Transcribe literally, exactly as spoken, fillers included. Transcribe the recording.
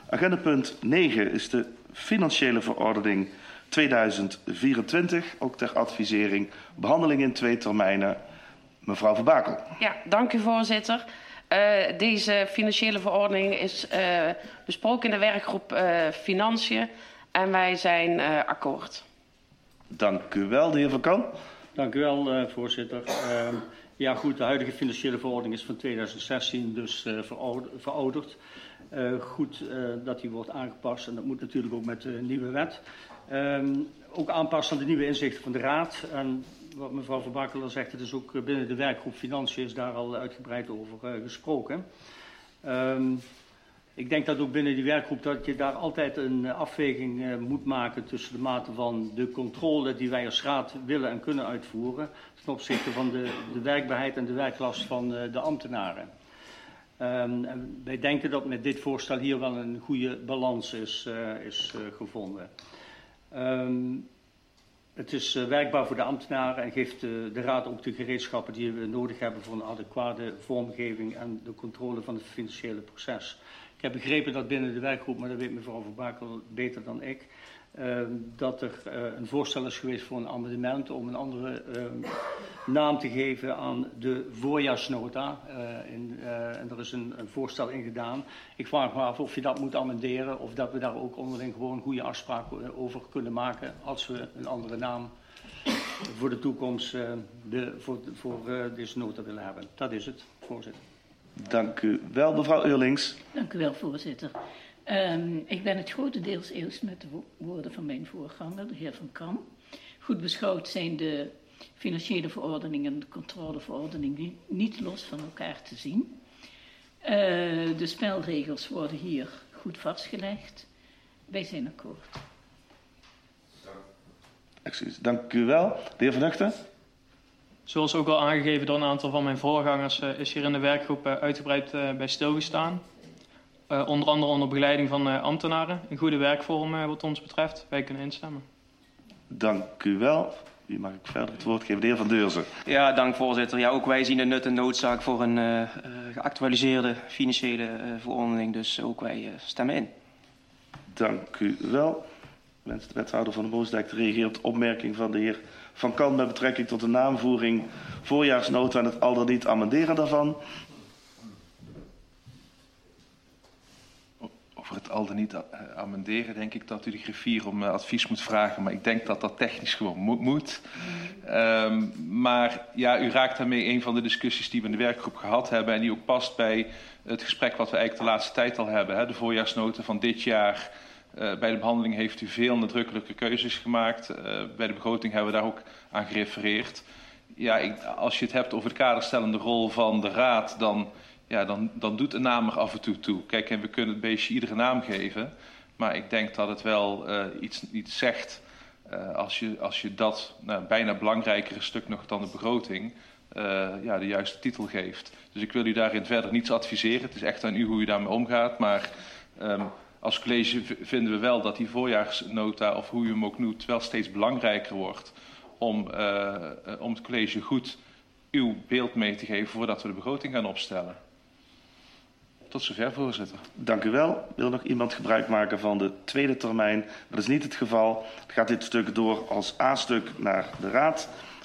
Agenda punt negen is de financiële verordening tweeduizend vierentwintig, ook ter advisering, behandeling in twee termijnen. Mevrouw Van Bakel. Ja, dank u voorzitter. Uh, deze financiële verordening is uh, besproken in de werkgroep uh, Financiën en wij zijn uh, akkoord. Dank u wel, de heer Van Kan. Dank u wel, uh, voorzitter. Uh, ja goed, de huidige financiële verordening is van tweeduizend zestien, dus uh, verouderd. Uh, goed uh, dat die wordt aangepast en dat moet natuurlijk ook met de nieuwe wet. Uh, ook aanpassen aan de nieuwe inzichten van de Raad. En wat mevrouw Van Bakel al zegt, het is ook binnen de werkgroep Financiën is daar al uitgebreid over uh, gesproken. Um, ik denk dat ook binnen die werkgroep dat je daar altijd een afweging uh, moet maken tussen de mate van de controle die wij als Raad willen en kunnen uitvoeren ten opzichte van de, de werkbaarheid en de werklast van uh, de ambtenaren. Um, en wij denken dat met dit voorstel hier wel een goede balans is, uh, is uh, gevonden. Um, Het is uh, werkbaar voor de ambtenaren en geeft uh, de Raad ook de gereedschappen die we nodig hebben voor een adequate vormgeving en de controle van het financiële proces. Ik heb begrepen dat binnen de werkgroep, maar dat weet mevrouw Van Bakel beter dan ik, uh, dat er uh, een voorstel is geweest voor een amendement om een andere uh, naam te geven aan de voorjaarsnota. Uh, in, uh, en er is een, een voorstel in gedaan. Ik vraag me af of je dat moet amenderen of dat we daar ook onderling gewoon goede afspraken over kunnen maken als we een andere naam voor de toekomst uh, de, voor, voor uh, deze nota willen hebben. Dat is het, voorzitter. Dank u wel, mevrouw Eurlings. Dank u wel, voorzitter. Um, ik ben het grotendeels eens met de wo woorden van mijn voorganger, de heer Van Kam. Goed beschouwd zijn de financiële verordeningen en de controleverordening niet los van elkaar te zien. Uh, de spelregels worden hier goed vastgelegd. Wij zijn akkoord. Excuus, dank u wel. De heer Van Huchten. Zoals ook al aangegeven door een aantal van mijn voorgangers uh, is hier in de werkgroep uh, uitgebreid uh, bij stilgestaan. Uh, onder andere onder begeleiding van uh, ambtenaren. Een goede werkvorm uh, wat ons betreft. Wij kunnen instemmen. Dank u wel. Wie mag ik verder het woord geven? De heer Van Deurzen. Ja, dank voorzitter. Ja, ook wij zien de nut en noodzaak voor een uh, uh, geactualiseerde financiële uh, verordening. Dus ook wij uh, stemmen in. Dank u wel. Wenst de wethouder van de Moosdijk te reageren op de opmerking van de heer Van Kan met betrekking tot de naamvoering voorjaarsnota en het al dan niet amenderen daarvan. Over het al dan niet amenderen denk ik dat u de griffier om advies moet vragen. Maar ik denk dat dat technisch gewoon moet. moet. Um, maar ja, u raakt daarmee een van de discussies die we in de werkgroep gehad hebben. En die ook past bij het gesprek wat we eigenlijk de laatste tijd al hebben. Hè. De voorjaarsnota van dit jaar. Uh, bij de behandeling heeft u veel nadrukkelijke keuzes gemaakt. Uh, bij de begroting hebben we daar ook aan gerefereerd. Ja, ik, als je het hebt over de kaderstellende rol van de Raad, dan... Ja, dan, dan doet een naam er af en toe toe. Kijk, en we kunnen het beestje iedere naam geven. Maar ik denk dat het wel uh, iets, iets zegt uh, als, je, als je dat nou, bijna belangrijkere stuk nog dan de begroting uh, ja, de juiste titel geeft. Dus ik wil u daarin verder niets adviseren. Het is echt aan u hoe u daarmee omgaat. Maar um, als college vinden we wel dat die voorjaarsnota, of hoe u hem ook noemt, wel steeds belangrijker wordt om, uh, uh, om het college goed uw beeld mee te geven voordat we de begroting gaan opstellen. Tot zover, voorzitter. Dank u wel. Wil nog iemand gebruik maken van de tweede termijn? Dat is niet het geval. Dan gaat dit stuk door als A-stuk naar de Raad.